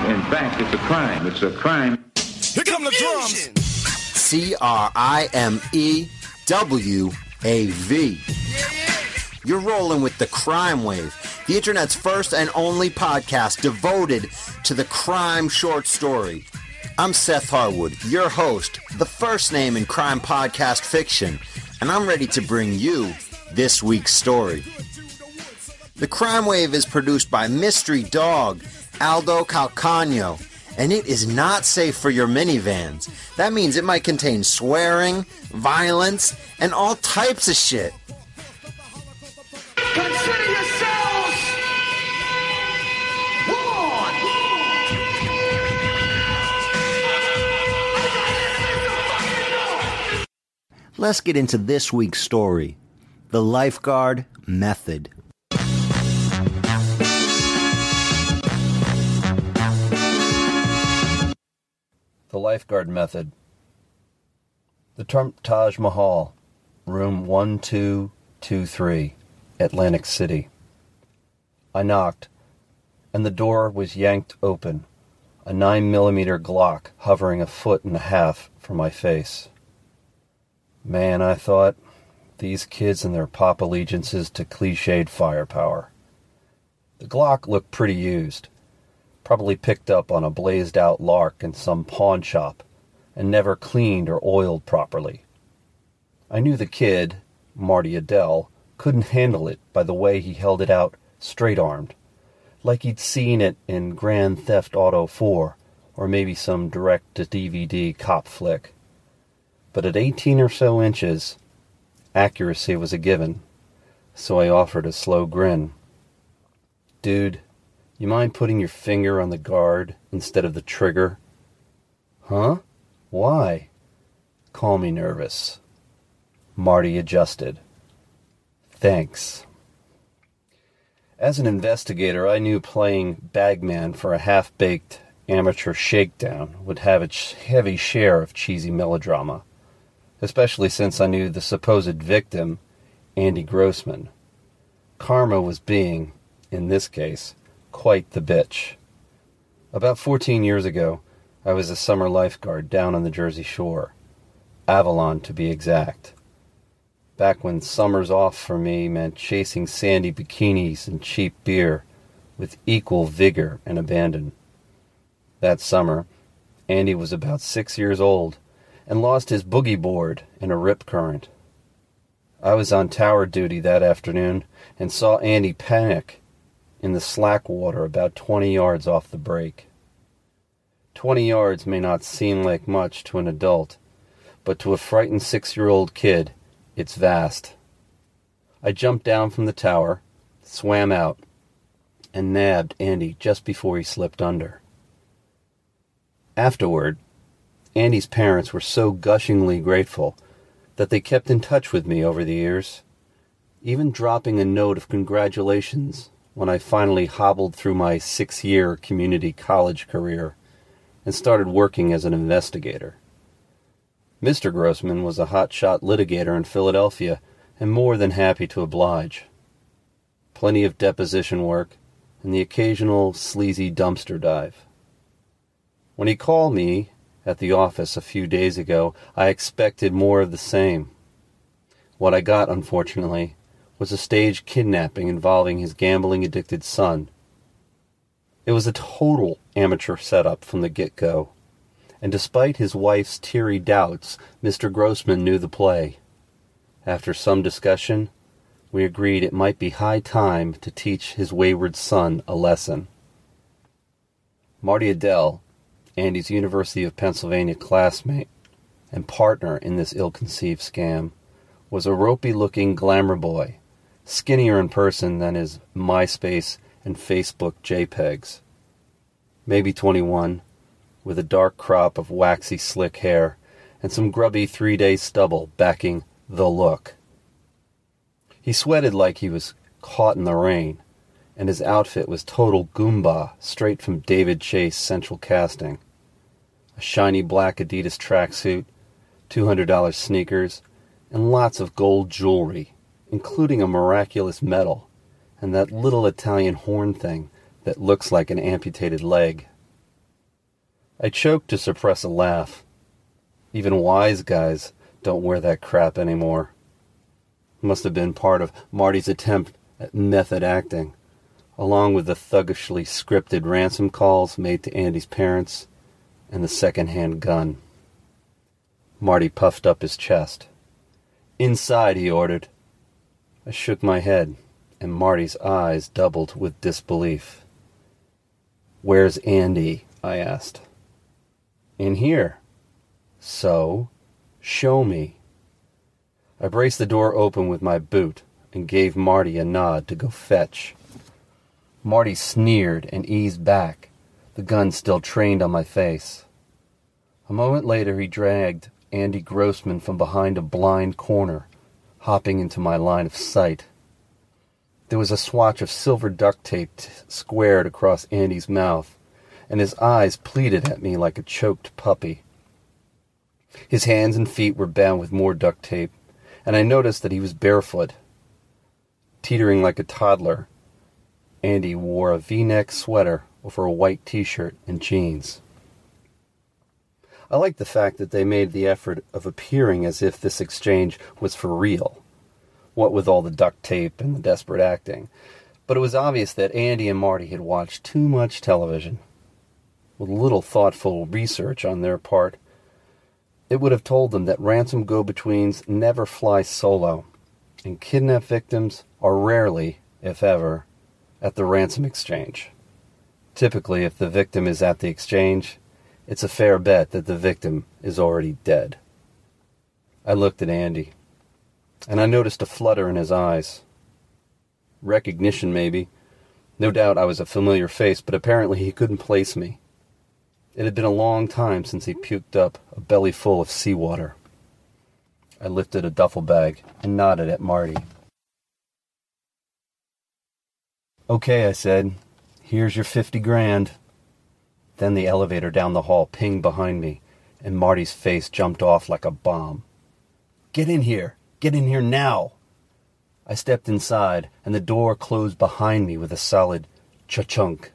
In fact, it's a crime. It's a crime. Here come the drums. CRIMEWAV. You're rolling with the Crime Wave, the internet's first and only podcast devoted to the crime short story. I'm Seth Harwood, your host, the first name in crime podcast fiction, and I'm ready to bring you this week's story. The Crime Wave is produced by Mystery Dog, Aldo Calcagno, and it is not safe for your minivans. That means it might contain swearing, violence, and all types of shit. Consider yourselves warned. Let's get into this week's story, the lifeguard method. The lifeguard method. The Trump Taj Mahal, room 1223, Atlantic City. I knocked, and the door was yanked open, a 9mm Glock hovering 1.5 feet from my face. Man, I thought, these kids and their pop allegiances to cliched firepower. The Glock looked pretty used, probably picked up on a blazed-out Lark in some pawn shop, and never cleaned or oiled properly. I knew the kid, Marty Adele, couldn't handle it by the way he held it out straight-armed, like he'd seen it in Grand Theft Auto 4, or maybe some direct-to-DVD cop flick. But at 18 or so inches, accuracy was a given, so I offered a slow grin. Dude, you mind putting your finger on the guard instead of the trigger? Huh? Why? Call me nervous. Marty adjusted. Thanks. As an investigator, I knew playing bagman for a half-baked amateur shakedown would have its heavy share of cheesy melodrama, especially since I knew the supposed victim, Andy Grossman. Karma was being, in this case, quite the bitch. About 14 years ago, I was a summer lifeguard down on the Jersey Shore, Avalon to be exact. Back when summers off for me meant chasing sandy bikinis and cheap beer with equal vigor and abandon. That summer, Andy was about 6 years old and lost his boogie board in a rip current. I was on tower duty that afternoon and saw Andy panic in the slack water about 20 yards off the break. 20 yards may not seem like much to an adult, but to a frightened 6-year-old kid, it's vast. I jumped down from the tower, swam out, and nabbed Andy just before he slipped under. Afterward, Andy's parents were so gushingly grateful that they kept in touch with me over the years, even dropping a note of congratulations when I finally hobbled through my 6-year community college career and started working as an investigator. Mr. Grossman was a hotshot litigator in Philadelphia and more than happy to oblige. Plenty of deposition work and the occasional sleazy dumpster dive. When he called me at the office a few days ago, I expected more of the same. What I got, unfortunately, was a staged kidnapping involving his gambling-addicted son. It was a total amateur setup from the get-go, and despite his wife's teary doubts, Mr. Grossman knew the play. After some discussion, we agreed it might be high time to teach his wayward son a lesson. Marty Adele, Andy's University of Pennsylvania classmate and partner in this ill-conceived scam, was a ropey-looking glamour boy, skinnier in person than his MySpace and Facebook JPEGs. Maybe 21, with a dark crop of waxy slick hair and some grubby 3-day stubble backing the look. He sweated like he was caught in the rain, and his outfit was total Goomba straight from David Chase Central Casting. A shiny black Adidas tracksuit, $200 sneakers, and lots of gold jewelry, including a miraculous medal and that little Italian horn thing that looks like an amputated leg. I choked to suppress a laugh. Even wise guys don't wear that crap anymore. Must have been part of Marty's attempt at method acting, along with the thuggishly scripted ransom calls made to Andy's parents and the second-hand gun. Marty puffed up his chest. "Inside," he ordered. I shook my head, and Marty's eyes doubled with disbelief. "Where's Andy?" I asked. "In here." "So? Show me." I braced the door open with my boot and gave Marty a nod to go fetch. Marty sneered and eased back, the gun still trained on my face. A moment later he dragged Andy Grossman from behind a blind corner, hopping into my line of sight. There was a swatch of silver duct tape squared across Andy's mouth, and his eyes pleaded at me like a choked puppy. His hands and feet were bound with more duct tape, and I noticed that he was barefoot. Teetering like a toddler, Andy wore a V-neck sweater over a white t-shirt and jeans. I liked the fact that they made the effort of appearing as if this exchange was for real, what with all the duct tape and the desperate acting. But it was obvious that Andy and Marty had watched too much television. With little thoughtful research on their part, it would have told them that ransom go-betweens never fly solo, and kidnapped victims are rarely, if ever, at the ransom exchange. Typically, if the victim is at the exchange, it's a fair bet that the victim is already dead. I looked at Andy, and I noticed a flutter in his eyes. Recognition, maybe. No doubt I was a familiar face, but apparently he couldn't place me. It had been a long time since he puked up a belly full of seawater. I lifted a duffel bag and nodded at Marty. "Okay," I said. "Here's your 50 grand. Then the elevator down the hall pinged behind me, and Marty's face jumped off like a bomb. "Get in here! Get in here now!" I stepped inside, and the door closed behind me with a solid cha-chunk.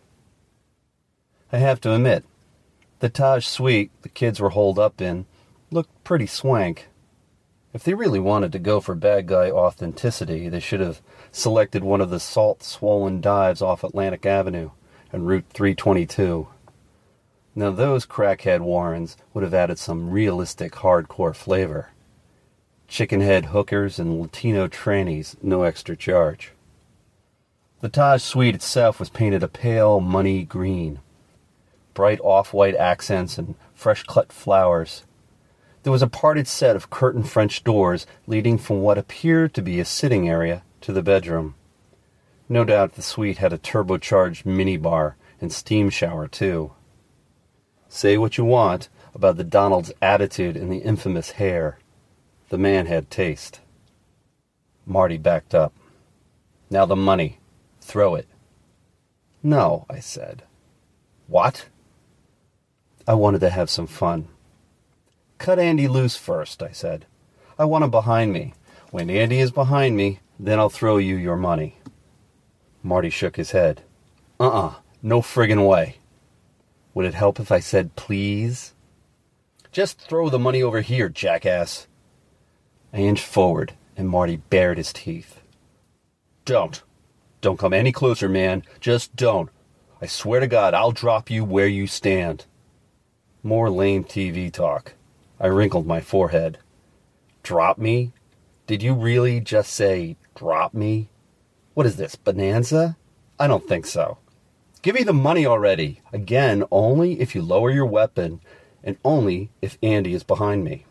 I have to admit, the Taj suite the kids were holed up in looked pretty swank. If they really wanted to go for bad guy authenticity, they should have selected one of the salt-swollen dives off Atlantic Avenue and Route 322. Now those crackhead Warrens would have added some realistic hardcore flavor. Chickenhead hookers and Latino trannies, no extra charge. The Taj suite itself was painted a pale money green. Bright off-white accents and fresh-cut flowers. There was a parted set of curtained French doors leading from what appeared to be a sitting area to the bedroom. No doubt the suite had a turbocharged minibar and steam shower, too. Say what you want about the Donald's attitude and the infamous hair. The man had taste. Marty backed up. "Now the money. Throw it." "No," I said. "What?" I wanted to have some fun. "Cut Andy loose first," I said. "I want him behind me. When Andy is behind me, then I'll throw you your money." Marty shook his head. No friggin' way." "Would it help if I said please?" "Just throw the money over here, jackass." I inched forward, and Marty bared his teeth. Don't come any closer, man. Just don't. I swear to God, I'll drop you where you stand." More lame TV talk. I wrinkled my forehead. "Drop me? Did you really just say, drop me? What is this, Bonanza? I don't think so. Give me the money already. Again, only if you lower your weapon, and only if Andy is behind me."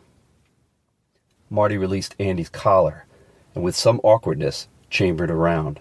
Marty released Andy's collar, and with some awkwardness, chambered around.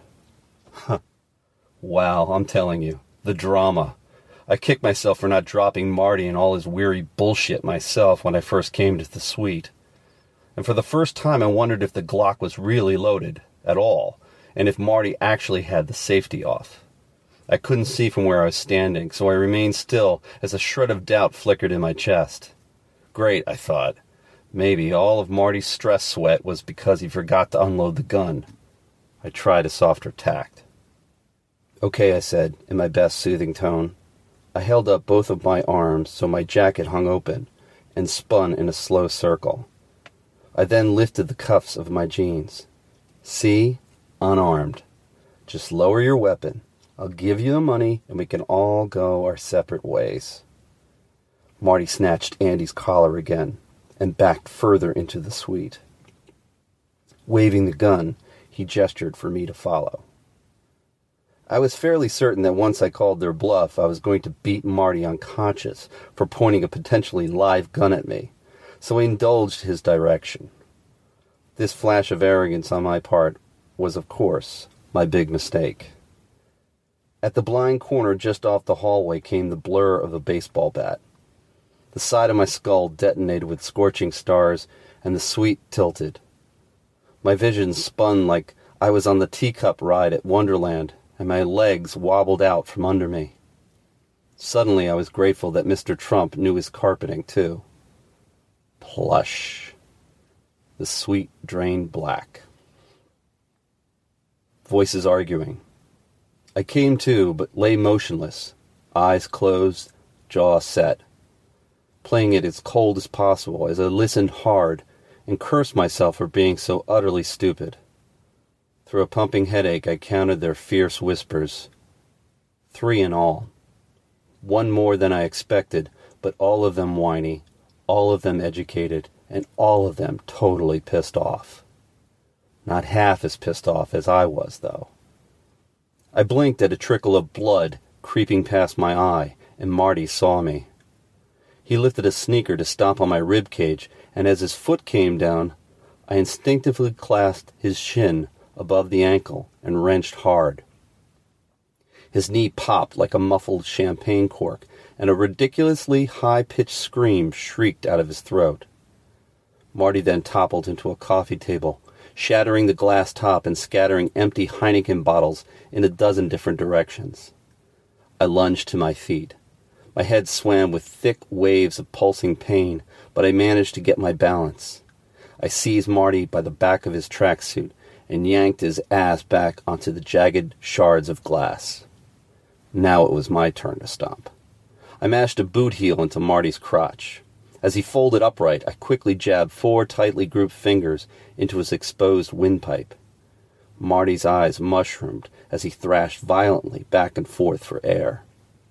Wow, I'm telling you, the drama. I kicked myself for not dropping Marty and all his weary bullshit myself when I first came to the suite. And for the first time I wondered if the Glock was really loaded, at all, and if Marty actually had the safety off. I couldn't see from where I was standing, so I remained still as a shred of doubt flickered in my chest. Great, I thought. Maybe all of Marty's stress sweat was because he forgot to unload the gun. I tried a softer tact. "Okay," I said, in my best soothing tone. I held up both of my arms so my jacket hung open and spun in a slow circle. I then lifted the cuffs of my jeans. See? Unarmed. Just lower your weapon. I'll give you the money and we can all go our separate ways. Marty snatched Andy's collar again and backed further into the suite. Waving the gun, he gestured for me to follow. I was fairly certain that once I called their bluff, I was going to beat Marty unconscious for pointing a potentially live gun at me, so I indulged his direction. This flash of arrogance on my part was, of course, my big mistake. At the blind corner just off the hallway came the blur of a baseball bat. The side of my skull detonated with scorching stars, and the suite tilted. My vision spun like I was on the teacup ride at Wonderland, and my legs wobbled out from under me. Suddenly I was grateful that Mr. Trump knew his carpeting, too. Plush. The suite drained black. Voices arguing. I came to, but lay motionless, eyes closed, jaw set, playing it as cold as possible as I listened hard and cursed myself for being so utterly stupid. Through a pumping headache, I counted their fierce whispers. 3 in all. One more than I expected, but all of them whiny, all of them educated, and all of them totally pissed off. Not half as pissed off as I was, though. I blinked at a trickle of blood creeping past my eye, and Marty saw me. He lifted a sneaker to stomp on my rib cage, and as his foot came down, I instinctively clasped his shin above the ankle and wrenched hard. His knee popped like a muffled champagne cork, and a ridiculously high-pitched scream shrieked out of his throat. Marty then toppled into a coffee table, shattering the glass top and scattering empty Heineken bottles in a dozen different directions. I lunged to my feet. My head swam with thick waves of pulsing pain, but I managed to get my balance. I seized Marty by the back of his tracksuit and yanked his ass back onto the jagged shards of glass. Now it was my turn to stomp. I mashed a boot heel into Marty's crotch. As he folded upright, I quickly jabbed 4 tightly grouped fingers into his exposed windpipe. Marty's eyes mushroomed as he thrashed violently back and forth for air.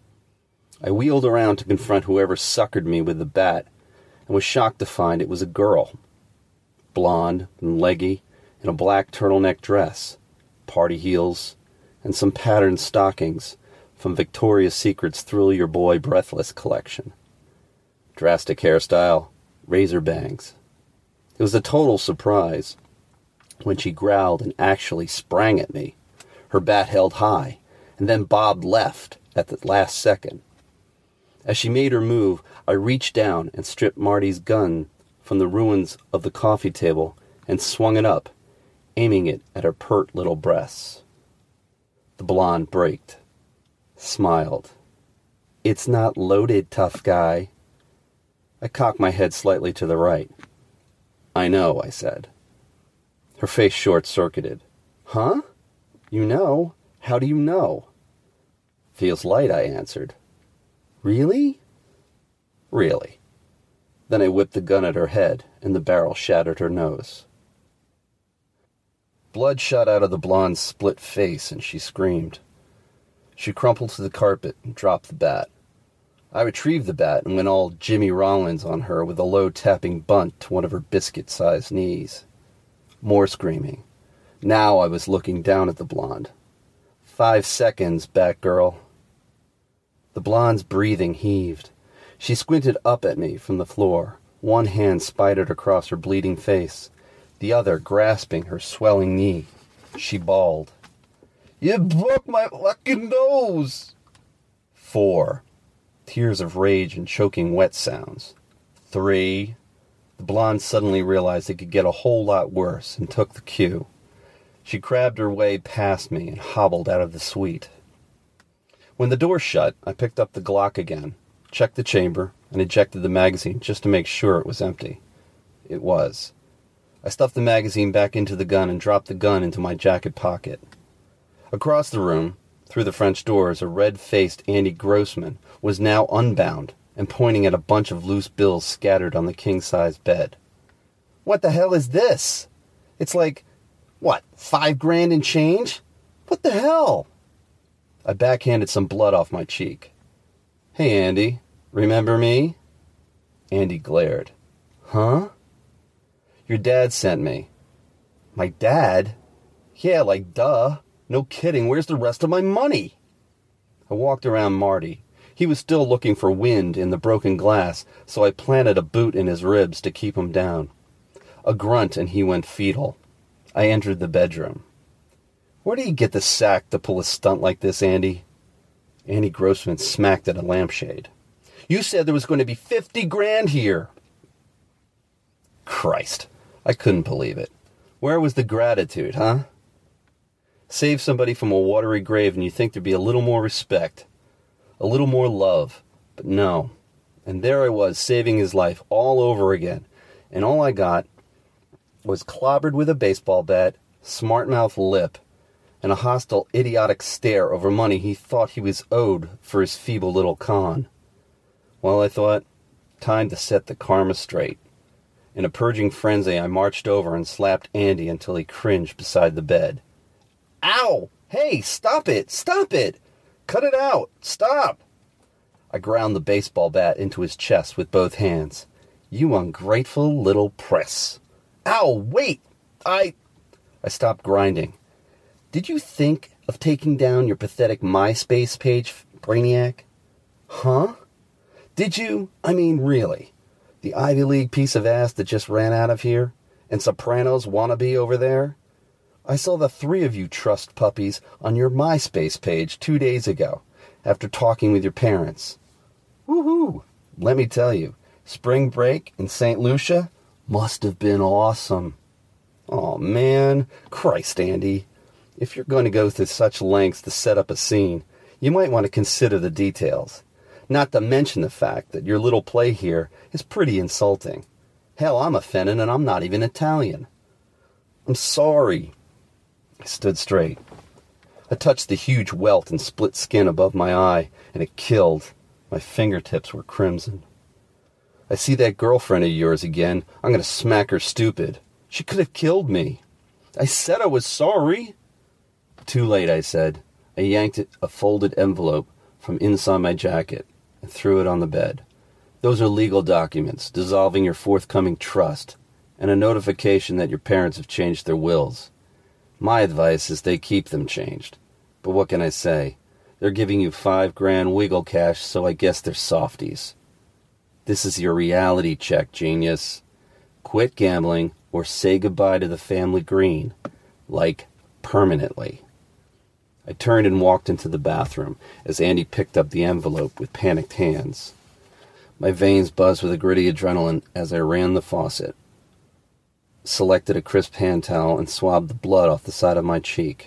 I wheeled around to confront whoever suckered me with the bat, and was shocked to find it was a girl. Blonde and leggy, in a black turtleneck dress, party heels, and some patterned stockings from Victoria's Secret's Thrill Your Boy Breathless collection. Drastic hairstyle, razor bangs. It was a total surprise when she growled and actually sprang at me, her bat held high, and then bobbed left at the last second. As she made her move, I reached down and stripped Marty's gun from the ruins of the coffee table and swung it up, aiming it at her pert little breasts. The blonde braked, smiled. "It's not loaded, tough guy." I cocked my head slightly to the right. "I know," I said. Her face short-circuited. "Huh? You know? How do you know?" "Feels light," I answered. "Really?" "Really." Then I whipped the gun at her head, and the barrel shattered her nose. Blood shot out of the blonde's split face, and she screamed. She crumpled to the carpet and dropped the bat. I retrieved the bat and went all Jimmy Rollins on her with a low tapping bunt to one of her biscuit-sized knees. More screaming. Now I was looking down at the blonde. 5 seconds, Batgirl. The blonde's breathing heaved. She squinted up at me from the floor, one hand spidered across her bleeding face, the other grasping her swelling knee. She bawled. "You broke my fucking nose!" 4. Tears of rage and choking wet sounds. 3. The blonde suddenly realized it could get a whole lot worse and took the cue. She crabbed her way past me and hobbled out of the suite. When the door shut, I picked up the Glock again, checked the chamber, and ejected the magazine just to make sure it was empty. It was. I stuffed the magazine back into the gun and dropped the gun into my jacket pocket. Across the room, through the French doors, a red-faced Andy Grossman was now unbound and pointing at a bunch of loose bills scattered on the king-size bed. "What the hell is this? It's like, what, $5,000 in change? What the hell?" I backhanded some blood off my cheek. "Hey, Andy, remember me?" Andy glared. "Huh?" "Your dad sent me." "My dad?" "Yeah, like, duh. No kidding, where's the rest of my money?" I walked around Marty. He was still looking for wind in the broken glass, so I planted a boot in his ribs to keep him down. A grunt and he went fetal. I entered the bedroom. "Where do you get the sack to pull a stunt like this, Andy?" Andy Grossman smacked at a lampshade. "You said there was going to be $50,000 here." Christ, I couldn't believe it. Where was the gratitude, huh? Save somebody from a watery grave and you think there'd be a little more respect, a little more love. But no. And there I was, saving his life all over again. And all I got was clobbered with a baseball bat, smart-mouthed lip, and a hostile, idiotic stare over money he thought he was owed for his feeble little con. Well, I thought, time to set the karma straight. In a purging frenzy, I marched over and slapped Andy until he cringed beside the bed. "Ow! Hey, stop it! Stop it! Cut it out! Stop!" I ground the baseball bat into his chest with both hands. "You ungrateful little press!" "Ow! Wait! I stopped grinding. "Did you think of taking down your pathetic MySpace page, Brainiac? Huh? Did you? I mean, really? The Ivy League piece of ass that just ran out of here? And Sopranos wannabe over there? I saw the three of you trust puppies on your MySpace page 2 days ago, after talking with your parents. Woohoo! Let me tell you, spring break in St. Lucia must have been awesome. Oh man, Christ, Andy. If you're going to go through such lengths to set up a scene, you might want to consider the details. Not to mention the fact that your little play here is pretty insulting. Hell, I'm offended and I'm not even Italian. I'm sorry. I stood straight. I touched the huge welt and split skin above my eye, and it killed. My fingertips were crimson. "I see that girlfriend of yours again. I'm going to smack her stupid. She could have killed me. I said I was sorry." "Too late," I said. I yanked a folded envelope from inside my jacket and threw it on the bed. "Those are legal documents dissolving your forthcoming trust and a notification that your parents have changed their wills. My advice is they keep them changed. But what can I say? They're giving you $5,000 wiggle cash, so I guess they're softies. This is your reality check, genius. Quit gambling or say goodbye to the family green. Like, permanently." I turned and walked into the bathroom as Andy picked up the envelope with panicked hands. My veins buzzed with a gritty adrenaline as I ran the faucet, selected a crisp hand towel, and swabbed the blood off the side of my cheek.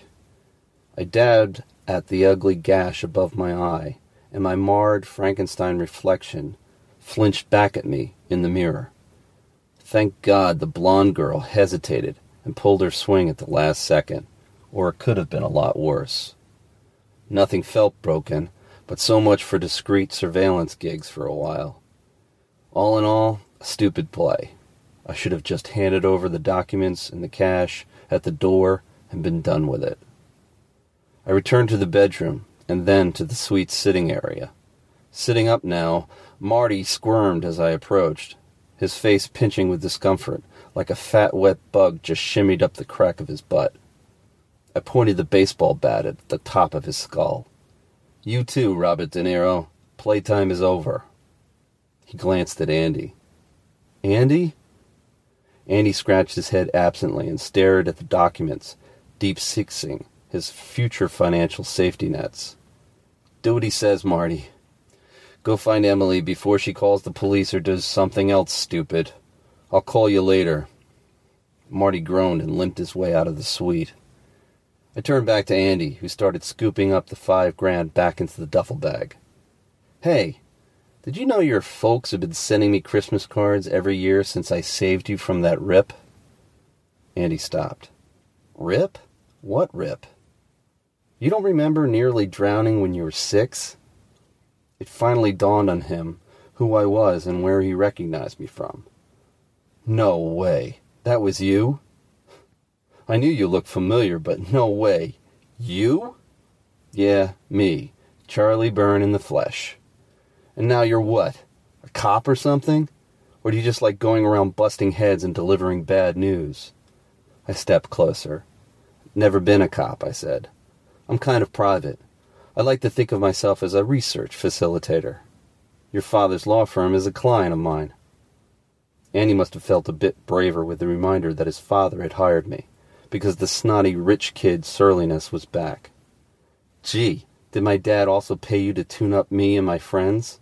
I dabbed at the ugly gash above my eye, and my marred Frankenstein reflection flinched back at me in the mirror. Thank God the blonde girl hesitated and pulled her swing at the last second, or it could have been a lot worse. Nothing felt broken, but so much for discreet surveillance gigs for a while. All in all, a stupid play. I should have just handed over the documents and the cash at the door and been done with it. I returned to the bedroom and then to the suite sitting area. Sitting up now, Marty squirmed as I approached, his face pinching with discomfort, like a fat, wet bug just shimmied up the crack of his butt. I pointed the baseball bat at the top of his skull. "You too, Robert De Niro. Playtime is over." He glanced at Andy. "Andy?" Andy scratched his head absently and stared at the documents, deep-sixing his future financial safety nets. "Do what he says, Marty. Go find Emily before she calls the police or does something else stupid. I'll call you later." Marty groaned and limped his way out of the suite. I turned back to Andy, who started scooping up the $5,000 back into the duffel bag. "Hey, did you know your folks have been sending me Christmas cards every year since I saved you from that rip?" Andy stopped. "Rip? What rip?" You don't remember nearly drowning when you were 6? It finally dawned on him who I was and where he recognized me from. No way. That was you? I knew you looked familiar, but no way. You? Yeah, me. Charlie Byrne in the flesh. And now you're what? A cop or something? Or do you just like going around busting heads and delivering bad news? I stepped closer. Never been a cop, I said. I'm kind of private. I like to think of myself as a research facilitator. Your father's law firm is a client of mine. Andy must have felt a bit braver with the reminder that his father had hired me, because the snotty rich kid surliness was back. Gee, did my dad also pay you to tune up me and my friends?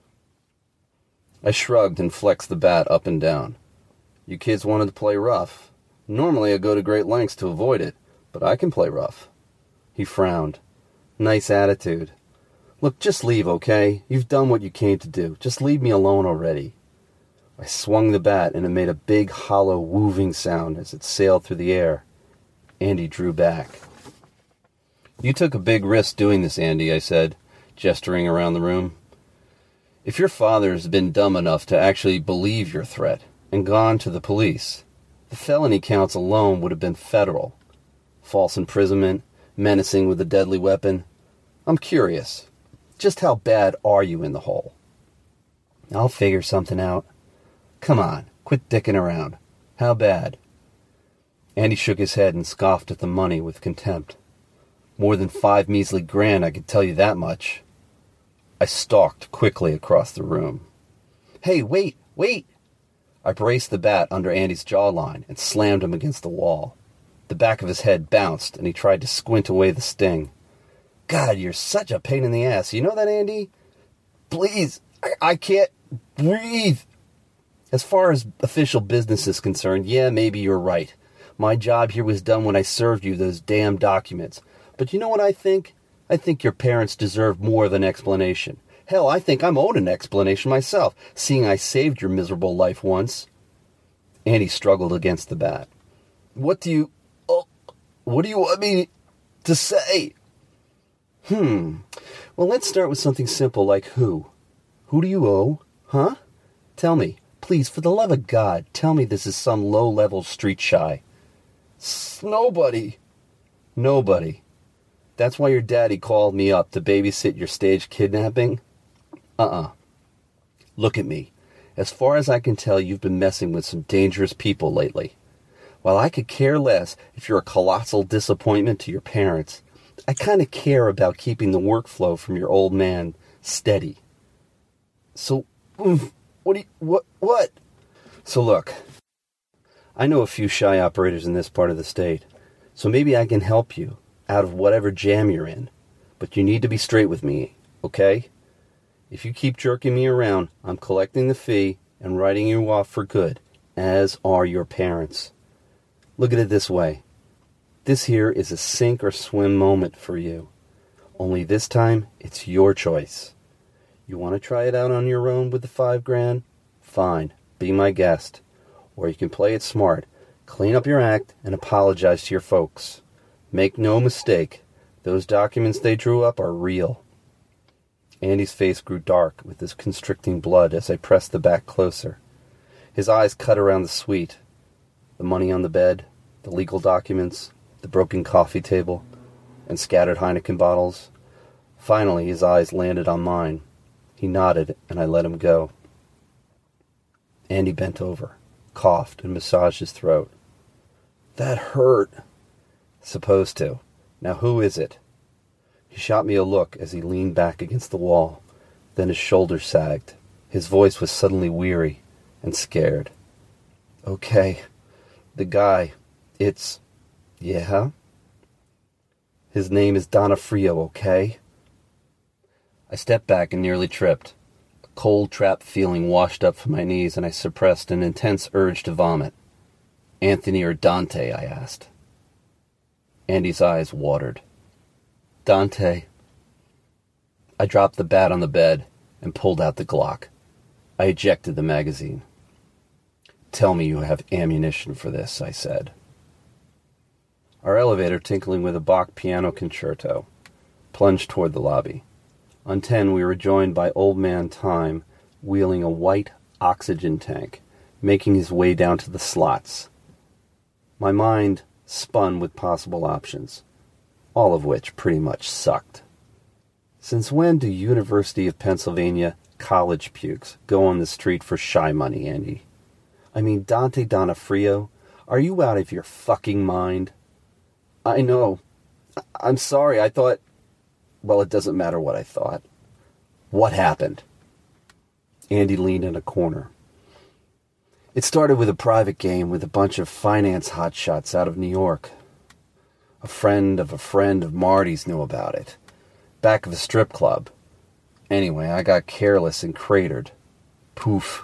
I shrugged and flexed the bat up and down. You kids wanted to play rough. Normally I go to great lengths to avoid it, but I can play rough. He frowned. Nice attitude. Look, just leave, okay? You've done what you came to do. Just leave me alone already. I swung the bat, and it made a big, hollow, wooving sound as it sailed through the air. Andy drew back. You took a big risk doing this, Andy, I said, gesturing around the room. If your father has been dumb enough to actually believe your threat and gone to the police, the felony counts alone would have been federal. False imprisonment, menacing with a deadly weapon. I'm curious, just how bad are you in the hole? I'll figure something out. Come on, quit dicking around. How bad? Andy shook his head and scoffed at the money with contempt. More than 5 measly grand, I could tell you that much. I stalked quickly across the room. Hey, wait! I braced the bat under Andy's jawline and slammed him against the wall. The back of his head bounced, and he tried to squint away the sting. God, you're such a pain in the ass. You know that, Andy? Please, I can't breathe. As far as official business is concerned, yeah, maybe you're right. My job here was done when I served you those damn documents. But you know what I think? I think your parents deserve more of an explanation. Hell, I think I'm owed an explanation myself, seeing I saved your miserable life once. Andy struggled against the bat. What do you want me to say? Well, let's start with something simple like who. Who do you owe? Huh? Tell me. Please, for the love of God, tell me this is some low-level street shy. Nobody. Nobody. That's why your daddy called me up to babysit your staged kidnapping? Look at me. As far as I can tell, you've been messing with some dangerous people lately. While I could care less if you're a colossal disappointment to your parents, I kind of care about keeping the workflow from your old man steady. So, what? So look, I know a few shy operators in this part of the state, so maybe I can help you out of whatever jam you're in. But you need to be straight with me, okay? If you keep jerking me around, I'm collecting the fee and writing you off for good, as are your parents. Look at it this way. This here is a sink or swim moment for you. Only this time, it's your choice. You want to try it out on your own with the 5 grand? Fine, be my guest. Or you can play it smart, clean up your act, and apologize to your folks. Make no mistake, those documents they drew up are real. Andy's face grew dark with his constricting blood as I pressed the back closer. His eyes cut around the suite. The money on the bed, the legal documents, the broken coffee table, and scattered Heineken bottles. Finally, his eyes landed on mine. He nodded, and I let him go. Andy bent over, coughed, and massaged his throat. That hurt. Supposed to. Now who is it? He shot me a look as he leaned back against the wall. Then his shoulders sagged. His voice was suddenly weary and scared. Okay. The guy. It's... Yeah? His name is Donofrio, okay? I stepped back and nearly tripped. A cold, trapped feeling washed up from my knees, and I suppressed an intense urge to vomit. Anthony or Dante, I asked. Andy's eyes watered. Dante. I dropped the bat on the bed and pulled out the Glock. I ejected the magazine. Tell me you have ammunition for this, I said. Our elevator, tinkling with a Bach piano concerto, plunged toward the lobby. On 10, we were joined by Old Man Time, wheeling a white oxygen tank, making his way down to the slots. My mind spun with possible options, all of which pretty much sucked. Since when do University of Pennsylvania college pukes go on the street for shy money, Andy? I mean, Dante Donofrio, are you out of your fucking mind? I know. I'm sorry, I thought... Well, it doesn't matter what I thought. What happened? Andy leaned in a corner. It started with a private game with a bunch of finance hotshots out of New York. A friend of Marty's knew about it. Back of a strip club. Anyway, I got careless and cratered. Poof.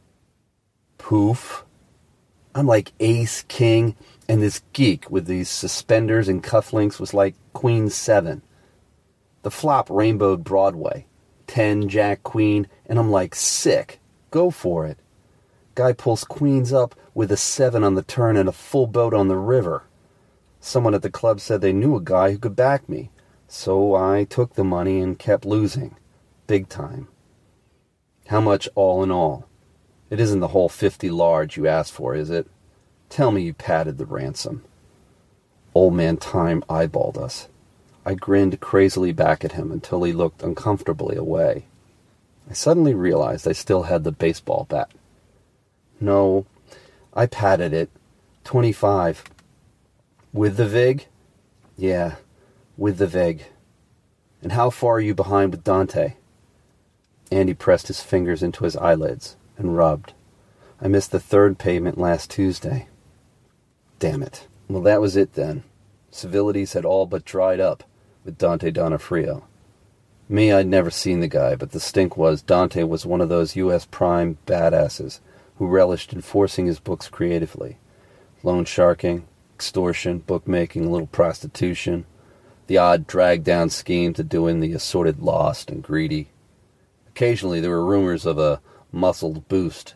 Poof. I'm like ace, king, and this geek with these suspenders and cufflinks was like Queen 7. The flop rainbowed Broadway. 10, Jack, Queen, and I'm like, sick. Go for it. Guy pulls Queens up with a 7 on the turn and a full boat on the river. Someone at the club said they knew a guy who could back me, so I took the money and kept losing. Big time. How much all in all? It isn't the whole 50 large you asked for, is it? Tell me you padded the ransom. Old Man Time eyeballed us. I grinned crazily back at him until he looked uncomfortably away. I suddenly realized I still had the baseball bat. No, I padded it. 25. With the vig? Yeah, with the vig. And how far are you behind with Dante? Andy pressed his fingers into his eyelids and rubbed. I missed the third payment last Tuesday. Damn it. Well, that was it then. Civilities had all but dried up with Dante Donofrio. Me, I'd never seen the guy, but the stink was Dante was one of those U.S. prime badasses who relished in forcing his books creatively. Loan sharking, extortion, bookmaking, a little prostitution, the odd drag-down scheme to doing the assorted lost and greedy. Occasionally there were rumors of a muscled boost.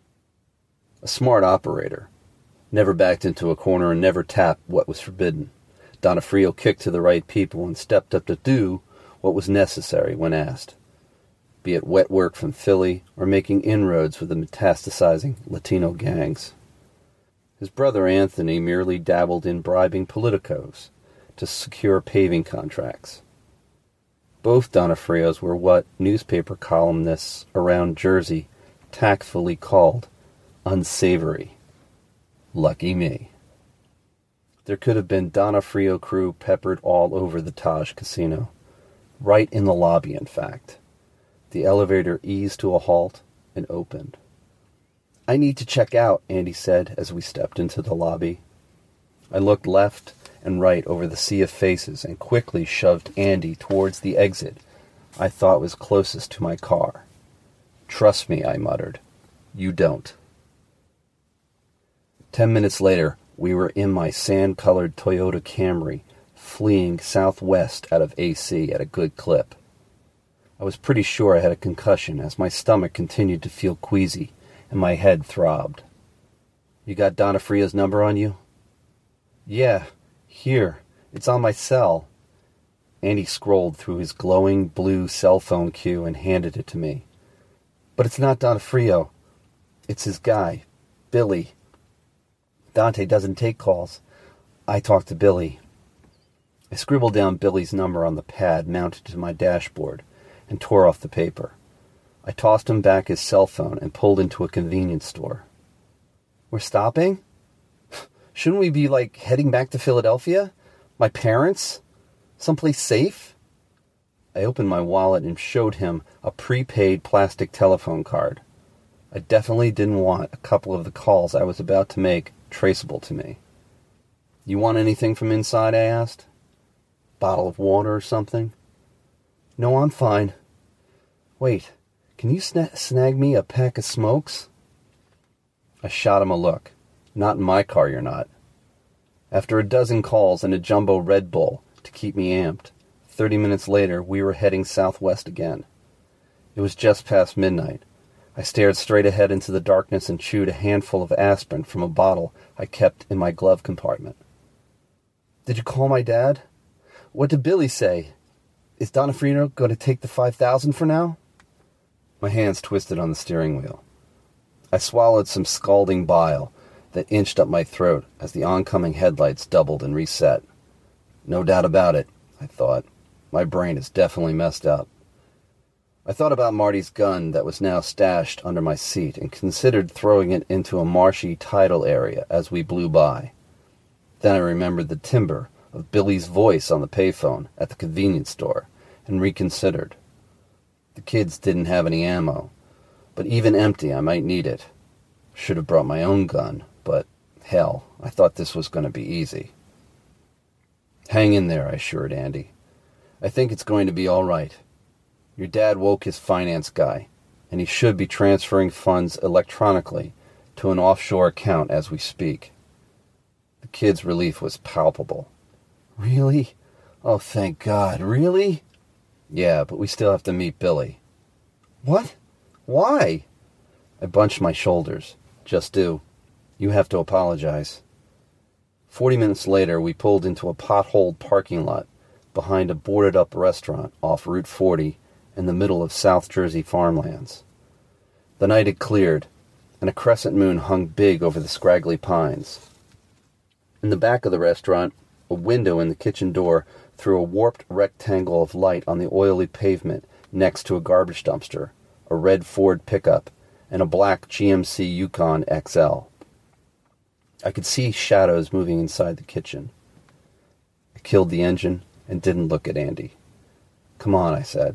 A smart operator. Never backed into a corner and never tapped what was forbidden. Donofrio kicked to the right people and stepped up to do what was necessary when asked, be it wet work from Philly or making inroads with the metastasizing Latino gangs. His brother Anthony merely dabbled in bribing politicos to secure paving contracts. Both Donofrios were what newspaper columnists around Jersey tactfully called unsavory. Lucky me. There could have been Donofrio crew peppered all over the Taj Casino. Right in the lobby, in fact. The elevator eased to a halt and opened. I need to check out, Andy said as we stepped into the lobby. I looked left and right over the sea of faces and quickly shoved Andy towards the exit I thought was closest to my car. Trust me, I muttered. You don't. 10 minutes later, we were in my sand-colored Toyota Camry, fleeing southwest out of AC at a good clip. I was pretty sure I had a concussion as my stomach continued to feel queasy and my head throbbed. You got Donofrio's number on you? Yeah, here. It's on my cell. Andy scrolled through his glowing blue cell phone queue and handed it to me. But it's not Donofrio. It's his guy, Billy. Dante doesn't take calls. I talk to Billy. I scribbled down Billy's number on the pad mounted to my dashboard and tore off the paper. I tossed him back his cell phone and pulled into a convenience store. We're stopping? Shouldn't we be, heading back to Philadelphia? My parents? Someplace safe? I opened my wallet and showed him a prepaid plastic telephone card. I definitely didn't want a couple of the calls I was about to make traceable to me. You want anything from inside, I asked. Bottle of water or something? No, I'm fine. Wait, can you snag me a pack of smokes? I shot him a look. Not in my car, you're not. After a dozen calls and a jumbo Red Bull to keep me amped, 30 minutes later we were heading southwest again. It was just past midnight. I stared straight ahead into the darkness and chewed a handful of aspirin from a bottle I kept in my glove compartment. Did you call my dad? What did Billy say? Is Donofrio going to take the $5,000 for now? My hands twisted on the steering wheel. I swallowed some scalding bile that inched up my throat as the oncoming headlights doubled and reset. No doubt about it, I thought. My brain is definitely messed up. I thought about Marty's gun that was now stashed under my seat and considered throwing it into a marshy tidal area as we blew by. Then I remembered the timbre of Billy's voice on the payphone at the convenience store and reconsidered. The kids didn't have any ammo, but even empty I might need it. Should have brought my own gun, but hell, I thought this was going to be easy. Hang in there, I assured Andy. I think it's going to be all right. Your dad woke his finance guy, and he should be transferring funds electronically to an offshore account as we speak. The kid's relief was palpable. Really? Oh, thank God. Really? Yeah, but we still have to meet Billy. What? Why? I bunched my shoulders. Just do. You have to apologize. 40 minutes later, we pulled into a potholed parking lot behind a boarded-up restaurant off Route 40 in the middle of South Jersey farmlands. The night had cleared, and a crescent moon hung big over the scraggly pines. In the back of the restaurant, a window in the kitchen door threw a warped rectangle of light on the oily pavement next to a garbage dumpster, a red Ford pickup, and a black GMC Yukon XL. I could see shadows moving inside the kitchen. I killed the engine and didn't look at Andy. Come on, I said.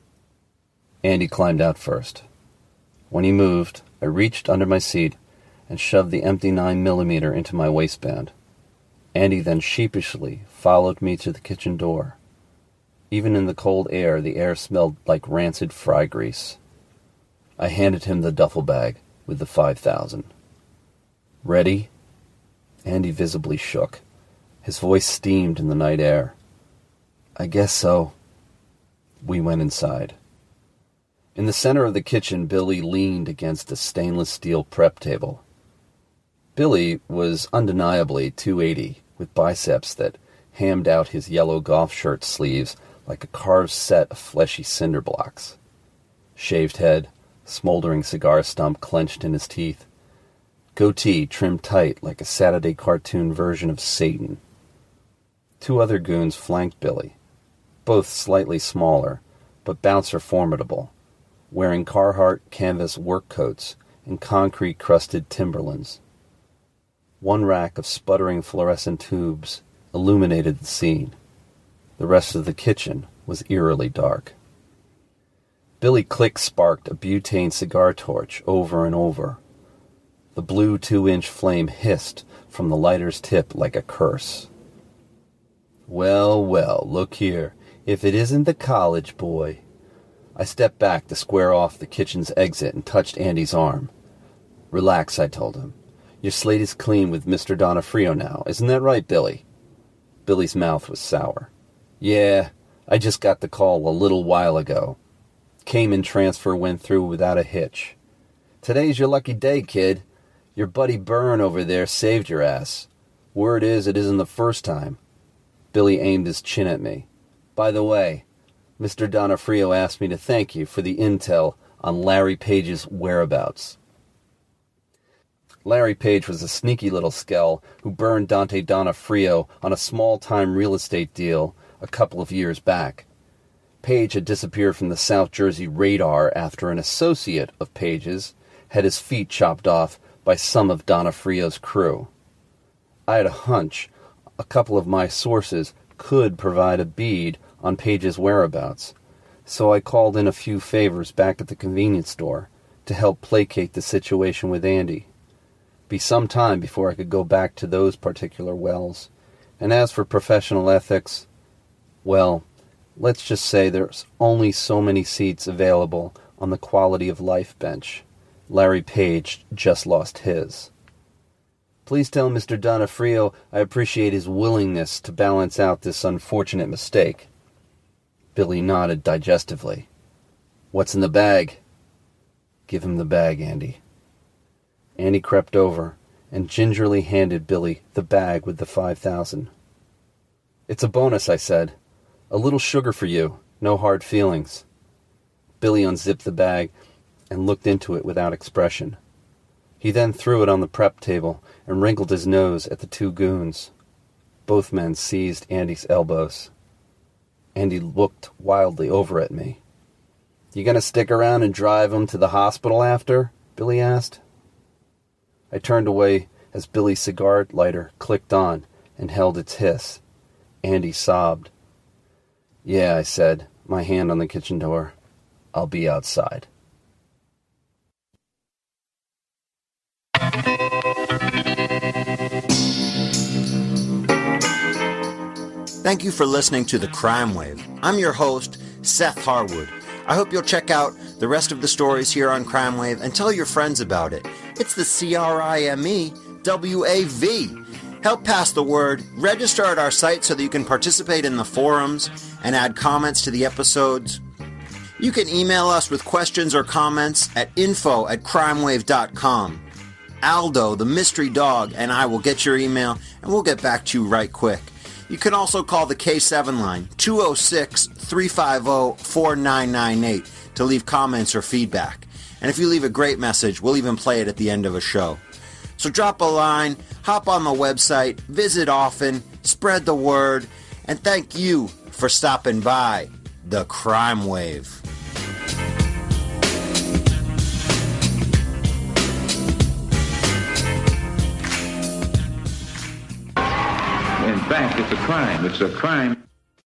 Andy climbed out first. When he moved, I reached under my seat and shoved the empty 9mm into my waistband. Andy then sheepishly followed me to the kitchen door. Even in the cold air, the air smelled like rancid fry grease. I handed him the duffel bag with the $5,000. Ready? Andy visibly shook. His voice steamed in the night air. I guess so. We went inside. In the center of the kitchen, Billy leaned against a stainless steel prep table. Billy was undeniably 280, with biceps that hammed out his yellow golf shirt sleeves like a carved set of fleshy cinder blocks. Shaved head, smoldering cigar stump clenched in his teeth. Goatee trimmed tight like a Saturday cartoon version of Satan. Two other goons flanked Billy, both slightly smaller, but bouncer formidable, wearing Carhartt canvas work coats and concrete-crusted Timberlands. One rack of sputtering fluorescent tubes illuminated the scene. The rest of the kitchen was eerily dark. Billy click-sparked a butane cigar torch over and over. The blue 2-inch flame hissed from the lighter's tip like a curse. Well, well, look here. If it isn't the college boy. I stepped back to square off the kitchen's exit and touched Andy's arm. Relax, I told him. Your slate is clean with Mr. Donofrio now. Isn't that right, Billy? Billy's mouth was sour. Yeah, I just got the call a little while ago. Cayman transfer went through without a hitch. Today's your lucky day, kid. Your buddy Byrne over there saved your ass. Word is it isn't the first time. Billy aimed his chin at me. By the way, Mr. Donofrio asked me to thank you for the intel on Larry Page's whereabouts. Larry Page was a sneaky little skell who burned Dante Donofrio on a small-time real estate deal a couple of years back. Page had disappeared from the South Jersey radar after an associate of Page's had his feet chopped off by some of Donofrio's crew. I had a hunch a couple of my sources could provide a bead on Page's whereabouts, so I called in a few favors back at the convenience store to help placate the situation with Andy. Be some time before I could go back to those particular wells, and as for professional ethics, well, let's just say there's only so many seats available on the quality of life bench. Larry Page just lost his. Please tell Mr. Donofrio I appreciate his willingness to balance out this unfortunate mistake. Billy nodded digestively. What's in the bag? Give him the bag, Andy. Andy crept over and gingerly handed Billy the bag with the $5,000. It's a bonus, I said. A little sugar for you. No hard feelings. Billy unzipped the bag and looked into it without expression. He then threw it on the prep table and wrinkled his nose at the two goons. Both men seized Andy's elbows. Andy looked wildly over at me. "You gonna stick around and drive him to the hospital after?" Billy asked. I turned away as Billy's cigar lighter clicked on and held its hiss. Andy sobbed. "Yeah," I said, my hand on the kitchen door. "I'll be outside." Thank you for listening to The Crime Wave. I'm your host, Seth Harwood. I hope you'll check out the rest of the stories here on Crime Wave and tell your friends about it. It's the CRIMEWAV. Help pass the word. Register at our site so that you can participate in the forums and add comments to the episodes. You can email us with questions or comments at info@crimewave.com. Aldo, the mystery dog, and I will get your email, and we'll get back to you right quick. You can also call the K7 line, 206-350-4998, to leave comments or feedback. And if you leave a great message, we'll even play it at the end of a show. So drop a line, hop on the website, visit often, spread the word, and thank you for stopping by The Crime Wave. In fact, it's a crime. It's a crime.